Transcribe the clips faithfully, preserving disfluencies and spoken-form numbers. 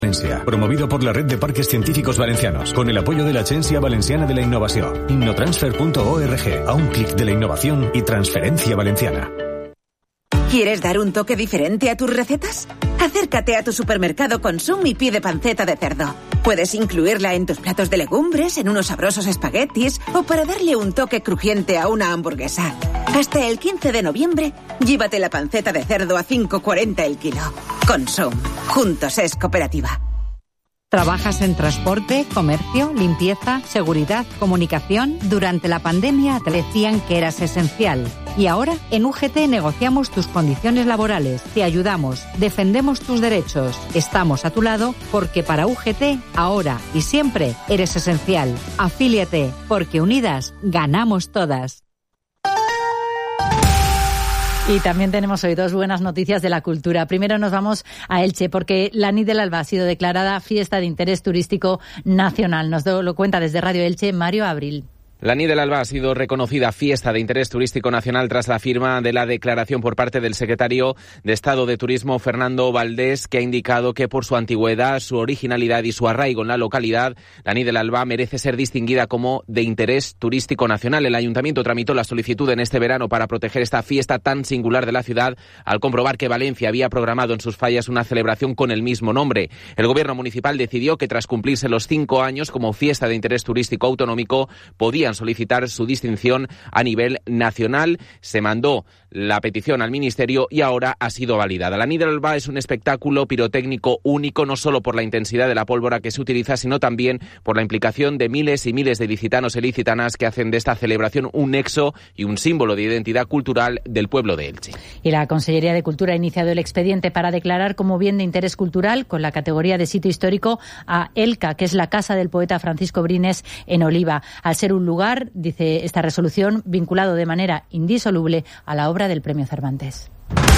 Valencia, promovido por la Red de Parques Científicos Valencianos, con el apoyo de la Agencia Valenciana de la Innovación. Innotransfer punto org, a un clic de la innovación y transferencia valenciana. ¿Quieres dar un toque diferente a tus recetas? Acércate a tu supermercado Consum y pide panceta de cerdo. Puedes incluirla en tus platos de legumbres, en unos sabrosos espaguetis o para darle un toque crujiente a una hamburguesa. Hasta el quince de noviembre, llévate la panceta de cerdo a cinco cuarenta el kilo. Consum. Juntos es cooperativa. ¿Trabajas en transporte, comercio, limpieza, seguridad, comunicación? Durante la pandemia te decían que eras esencial. Y ahora en U G T negociamos tus condiciones laborales, te ayudamos, defendemos tus derechos. Estamos a tu lado porque para U G T, ahora y siempre, eres esencial. Afíliate, porque unidas ganamos todas. Y también tenemos hoy dos buenas noticias de la cultura. Primero nos vamos a Elche, porque la Nit del Alba ha sido declarada Fiesta de Interés Turístico Nacional. Nos lo cuenta desde Radio Elche Mario Abril. La Nit del Alba ha sido reconocida Fiesta de Interés Turístico Nacional tras la firma de la declaración por parte del secretario de Estado de Turismo, Fernando Valdés, que ha indicado que por su antigüedad, su originalidad y su arraigo en la localidad, la Nit del Alba merece ser distinguida como de Interés Turístico Nacional. El Ayuntamiento tramitó la solicitud en este verano para proteger esta fiesta tan singular de la ciudad, al comprobar que Valencia había programado en sus fallas una celebración con el mismo nombre. El Gobierno municipal decidió que tras cumplirse los cinco años como Fiesta de Interés Turístico Autonómico, podían solicitar su distinción a nivel nacional. Se mandó la petición al Ministerio y ahora ha sido validada. La Nit del Alba es un espectáculo pirotécnico único, no solo por la intensidad de la pólvora que se utiliza, sino también por la implicación de miles y miles de licitanos e licitanas que hacen de esta celebración un nexo y un símbolo de identidad cultural del pueblo de Elche. Y la Consellería de Cultura ha iniciado el expediente para declarar como bien de interés cultural, con la categoría de sitio histórico, a Elca, que es la casa del poeta Francisco Brines en Oliva, al ser un lugar, dice esta resolución, vinculado de manera indisoluble a la obra del Premio Cervantes.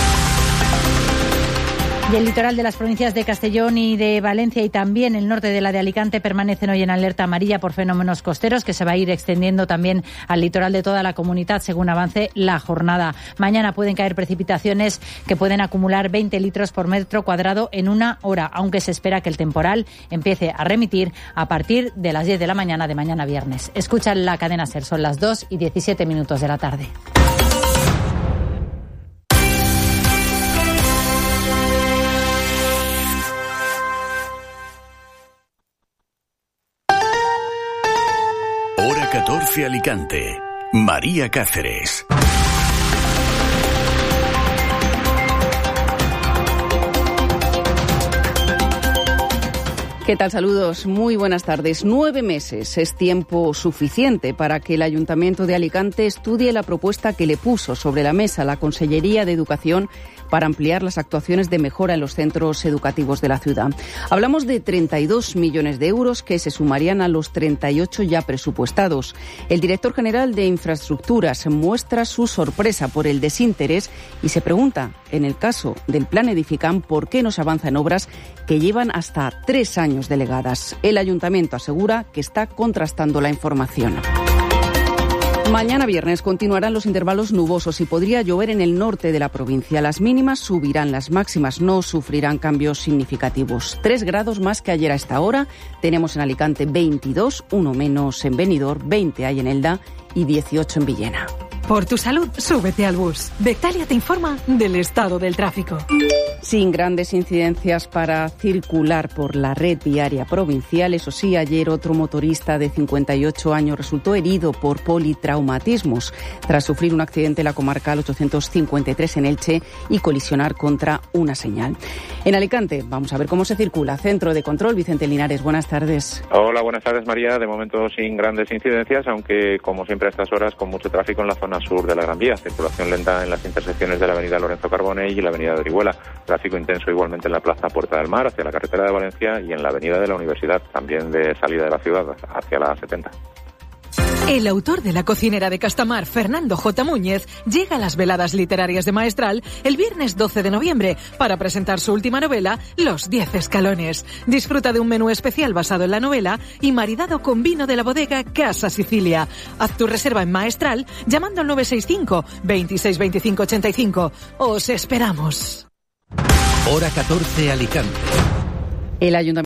Y el litoral de las provincias de Castellón y de Valencia y también el norte de la de Alicante permanecen hoy en alerta amarilla por fenómenos costeros, que se va a ir extendiendo también al litoral de toda la comunidad según avance la jornada. Mañana pueden caer precipitaciones que pueden acumular veinte litros por metro cuadrado en una hora, aunque se espera que el temporal empiece a remitir a partir de las diez de la mañana de mañana viernes. Escuchan la cadena SER, son las dos y diecisiete minutos de la tarde. Hora catorce Alicante. María Cáceres. ¿Qué tal? Saludos, muy buenas tardes. Nueve meses es tiempo suficiente para que el Ayuntamiento de Alicante estudie la propuesta que le puso sobre la mesa la Consellería de Educación para ampliar las actuaciones de mejora en los centros educativos de la ciudad. Hablamos de treinta y dos millones de euros que se sumarían a los treinta y ocho ya presupuestados. El director general de Infraestructuras muestra su sorpresa por el desinterés y se pregunta, en el caso del Plan Edificam, por qué no se avanza en obras que llevan hasta tres años delegadas. El Ayuntamiento asegura que está contrastando la información. Mañana viernes continuarán los intervalos nubosos y podría llover en el norte de la provincia. Las mínimas subirán, las máximas no sufrirán cambios significativos. Tres grados más que ayer a esta hora. Tenemos en Alicante veintidós, uno menos en Benidorm, veinte hay en Elda y dieciocho en Villena. Por tu salud, súbete al bus. Bectalia te informa del estado del tráfico. Sin grandes incidencias para circular por la red viaria provincial. Eso sí, ayer otro motorista de cincuenta y ocho años resultó herido por politraumatismos tras sufrir un accidente en la comarcal ochocientos cincuenta y tres en Elche y colisionar contra una señal. En Alicante, vamos a ver cómo se circula. Centro de Control, Vicente Linares, buenas tardes. Hola, buenas tardes, María. De momento sin grandes incidencias, aunque como siempre a estas horas con mucho tráfico en la zona sur de la Gran Vía. Circulación lenta en las intersecciones de la avenida Lorenzo Carbonell y la avenida de Orihuela. Tráfico intenso igualmente en la plaza Puerta del Mar hacia la carretera de Valencia y en la avenida de la Universidad, también de salida de la ciudad hacia la setenta. El autor de La cocinera de Castamar, Fernando J. Múñez, llega a las veladas literarias de Maestral el viernes doce de noviembre para presentar su última novela, Los Diez Escalones. Disfruta de un menú especial basado en la novela y maridado con vino de la bodega Casa Sicilia. Haz tu reserva en Maestral llamando al nueve seis cinco, veintiséis veinticinco ochenta y cinco. ¡Os esperamos! Hora catorce Alicante. El Ayuntamiento